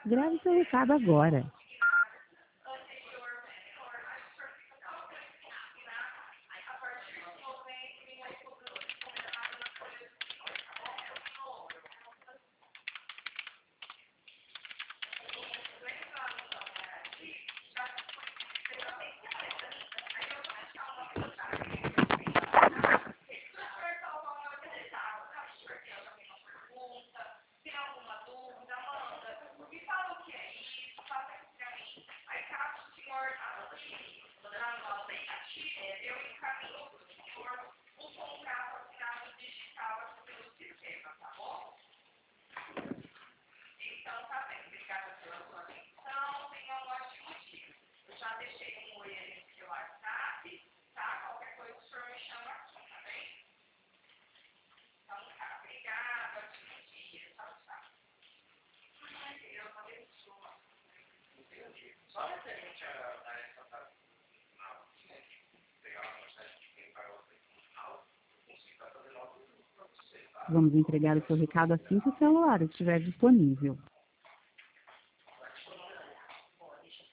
Grave seu recado agora. Só referente a essa parte final, né, de pegar uma mensagem de quem vai outra no final, eu consigo fazer logo para você, tá? Vamos entregar o seu recado assim que o celular estiver disponível.